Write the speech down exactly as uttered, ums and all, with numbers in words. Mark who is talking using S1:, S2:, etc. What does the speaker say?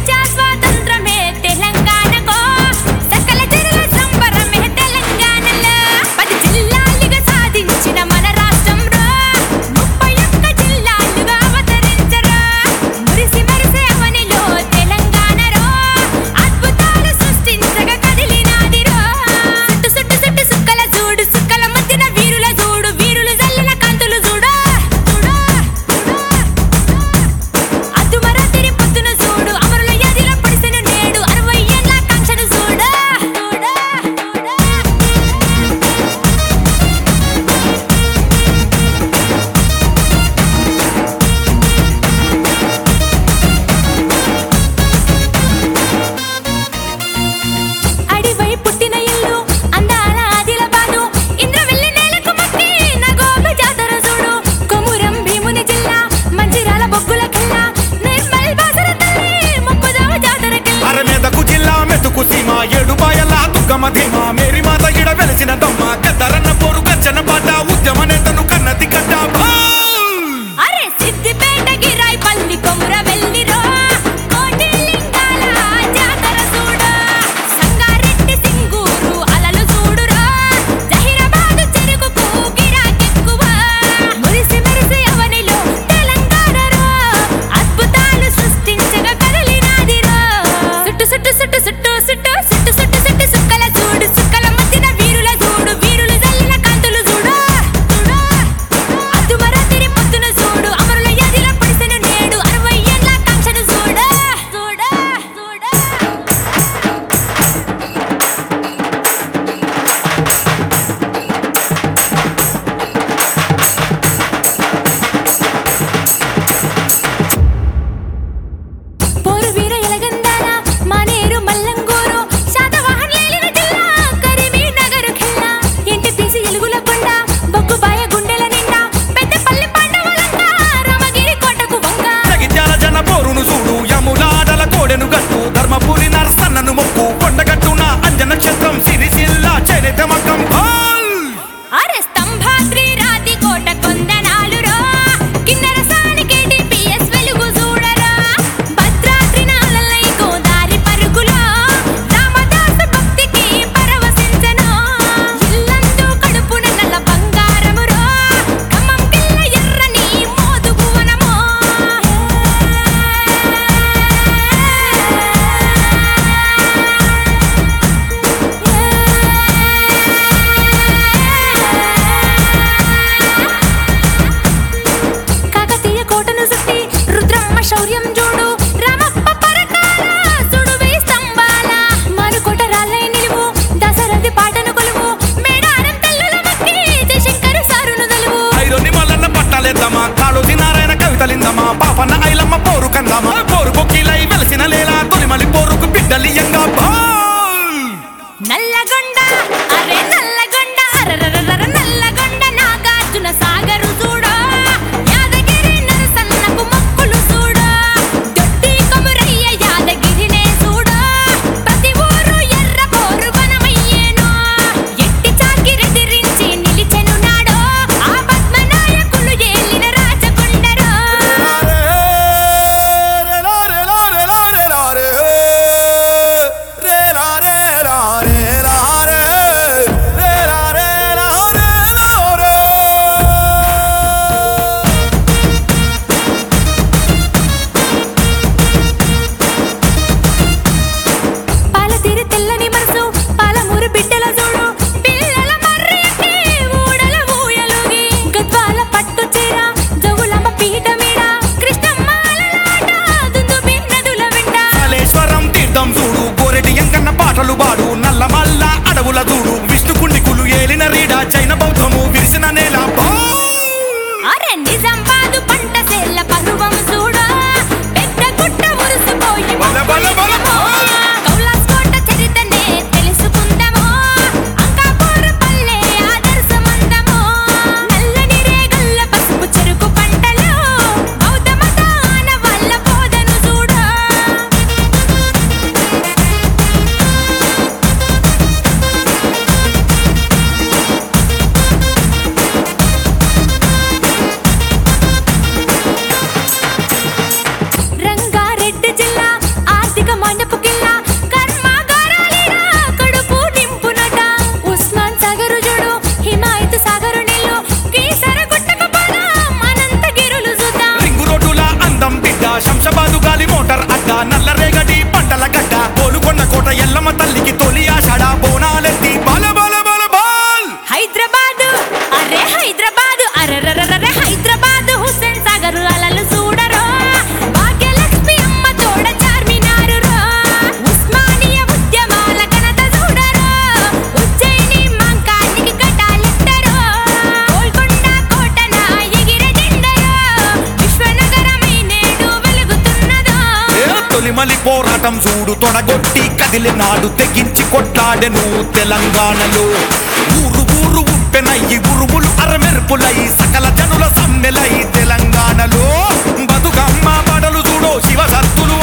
S1: Mary మాత ఇడ వెలిసిన దమ్మ కద్దరన్న పోరు గచ్చన పాట ఉద్యమ నేతను కన్నది కట్ట
S2: అరే సిద్దిపేట గిరాయి పల్లి కొముర వెల్లిరో కోటి లింగాల జాతర చూడు సంగారెడ్డి సింగూరు అలలు చూడురో జహీరాబాద్ చెరుకుకు గిరాకెక్కువ మురిసి మెరిసి అవనిలో తెలంగాణరో అద్భుతాలు సృష్టించగా కదలినాదిరో సుట్టు సుట్టు సుట్టు సుట్టు సుట్టు సుట్టు సుట్టు సుట్టు సుక్కల చూడు సుక్కల మధ్యన వీరుల చూడు వీరులు జల్లిన కాంతులు చూడు అద్దుమర తిరి పొద్దున చూడు అమరుల యాదిల పడిసెన నేడు అరవై ఏళ్ల కాంక్షను చూడు చూడు చూడు పోరు వీర ఎలగందాల మానేరు మల్లంగూరు శాతవాహన లేలిన జిల్లా కరీంనగర్ ఖిల్లా ఎన్టీపీసీ ఎలుగుల కొండ బొగ్గుబాయ గుండెల నిండా పెద్దపల్లి పాండవులంక రామగిరి కోటకు వంగ
S1: జగిత్యాల జన పోరును చూడు యములాడల కోడెను గట్టు ధర్మపురి నరసన్నను మొక్కు కొండగట్టున అంజన క్షేత్రం సిరిసిల్ల చేనేత మగ్గం
S2: అరే స్తంభాద్రి రాతి కోట కొందనాలురో కిన్నెర సానికేటి పిఎస్ వెలుగు చూడరా భద్రాద్రి నాలలై గోదారి పరుగులో రామదాస భక్తికి పరవశించెను ఇల్లందు కడుపున నల్ల బంగారమురో ఖమ్మం పిల్ల ఎర్రని మోదుగు వనమో కాకతీయ కోటను సుట్టి రుద్రమ్మ శౌర్యం చూడు రామప్ప పరకాల సుడువే స్తంభాల మనుకోట రాళ్ళై నిలువు దశరథి పాటను కొలువు మేడారం తల్లుల మక్కి జయశంకర సారును దలువు
S1: ఐరోని మల్లన్న పట్టాలేద్దామా కాళోజీ నారాయణ కవితలిందమా పాపన్న ఐలమ్మ పోరు కందమా పోరు కొక్కిలై వెలసిన లేలా తొలిమలి పోరుకు బిడ్డలియంగా
S2: నల్లగొండ అరే నల్లగొండ అరరరర నల్లగొండ నాగార్జున సాగరు చూడు యాదగిరి నరసన్నకు మొక్కులు చూడు దొడ్డి కొమురయ్య యాదగిరినే చూడు ప్రతి ఊరు ఎర్ర పోరు వనమయ్యేను ఎట్టి చాకిరెదిరించి నిలిచెను నాడో ఆ పద్మనాయకులు ఏలిన రాజకొండరో పాలతీరు తెల్లని మనసు పాలమూరు బిడ్డల చూడు పిల్లల మర్రికి ఊడల ఊయలుగి గద్వాల పట్టు చీర జవులమ్మ పీట మీద కృష్ణమ్మ అలలాట దుందు బిన్నదుల వెంట
S1: కాళేశ్వరం తీర్థం చూడు కోరెటి ఎంకన్న పాటలు పాడు నల్ల మల్ల అడవుల చూడు విష్ణు కుండికులు ఏలిన రీడ జైన బౌద్ధము విరిసిన నేల
S2: అరే నిజామాబాదు పంట సేల పరువం చూడు పెద్ద గుట్ట మురిసిపోయి
S1: బల బల బల
S2: కౌలాస్ కోట చరితనే తెలుసుకుందామో అంకాపూర్ పల్లె ఆదర్శమందమో నల్లని రేగల్ల పసుపు చెరుకు పంటలో బౌద్ధ మతాన వల్ల బోధను చూడు
S1: పంటల గడ్డ కోలుకొండ కోట ఎల్లమ్మ తల్లికి తొలి ఆషాఢ బోనాలెత్తి బల బల బల బాల్
S2: హైదరాబాద్ అరే హైదరాబాద్ అరరరరే హైదరాబాద్ హుస్సేన్ సాగర్ అలలు చూడరో భాగ్యలక్ష్మి అమ్మ తోడ చార్మినారు రో ఉస్మానియా ఉద్యమాల ఘనత చూడరో ఉజ్జయిని మంకానికి కటాలెట్టరో గోల్కొండ కోటన ఎగిరే జెండరో విశ్వనగరమై నేడు వెలుగుతున్నదో
S1: తొలిమలి పోరాటం చూడు తొడగొట్టి కదిలినాడు తెగించి కొట్లాడెను తెలంగాణలో ఊరు ఊరు ఉప్పెనయ్యి ఉరుములు అరమెరుపులై సకల జనుల సమ్మెలై తెలంగాణలో బతుకమ్మ బడలు చూడో శివ సత్తులు